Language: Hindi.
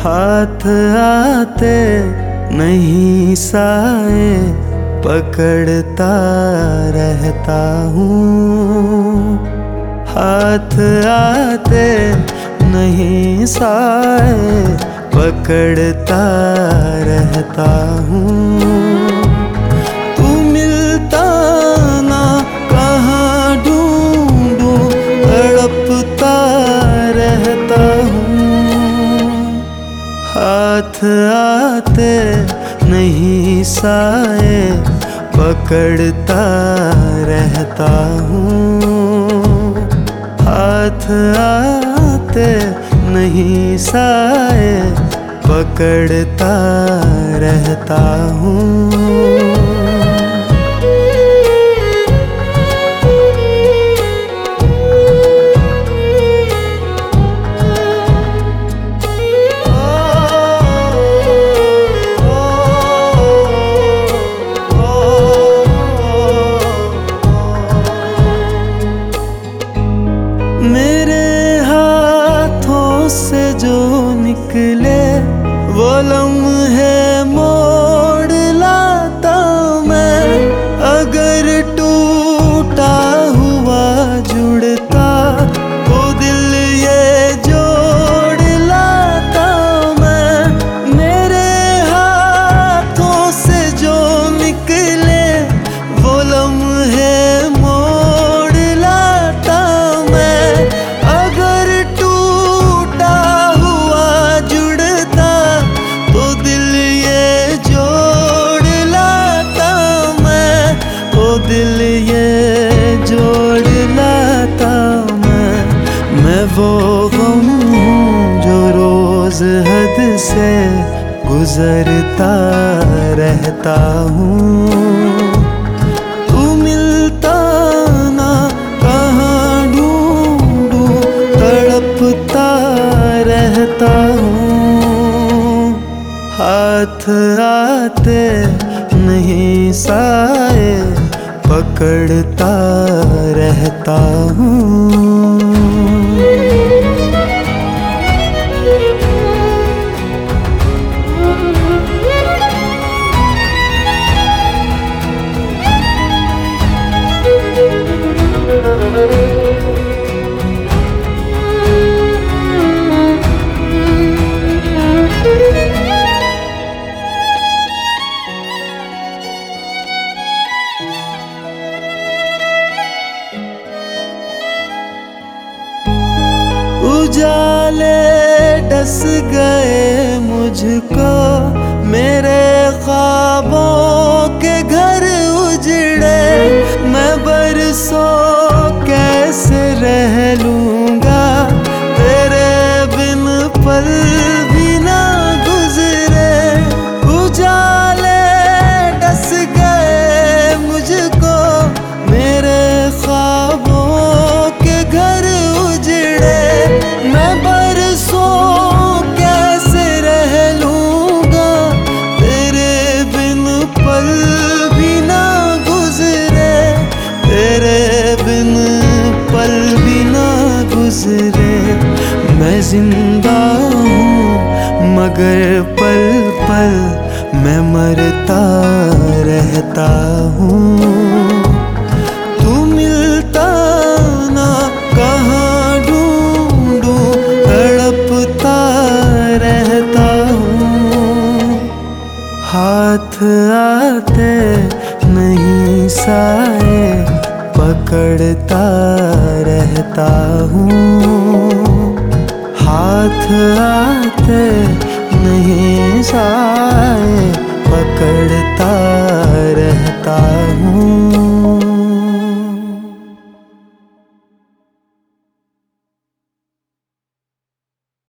हाथ आते नहीं साए पकड़ता रहता हूँ। हाथ आते नहीं साए पकड़ता रहता हूँ। तू मिलता ना कहाँ ढूंढूं तड़पता रहता हूँ। हाथ आते नहीं साए पकड़ता रहता हूँ। हाथ आते नहीं साए पकड़ता रहता हूँ। मेरे हाथों से जो निकले वो लम्हे मोड़ लाता मैं। अगर टूटा हुआ जुड़ता तो दिल ये जोड़ लाता मैं। मेरे हाथों से जो निकले वो लम्हे दिल ये जोड़ लाता मैं वो गम हूँ जो रोज हद से गुजरता रहता हूँ। तू मिलता ना कहाँ ढूंढूं तड़पता रहता हूँ। हाथ आते नहीं साए पकड़ता रहता हूँ। उजाले डस गए मुझको मेरे ख्वाबों के घर उजड़े। मैं बरसों कैसे रह लूँगा तेरे बिन पल भी ना गुजरे। उजाले डस गए मुझको मेरे ख्वाबों के घर उजड़े। मैं बरसों कैसे रह लूँगा तेरे बिन पल भी ना गुजरे। तेरे बिन पल भी ना गुजरे। मैं जिंदा हूँ मगर पल पल मैं मरता रहता हूँ। तू मिलता ना कहाँ ढूंढूं तड़पता रहता हूँ। हाथ आते नहीं साए पकड़ता रहता हूँ। हाथ आते नहीं साए पकड़ता रहता हूँ।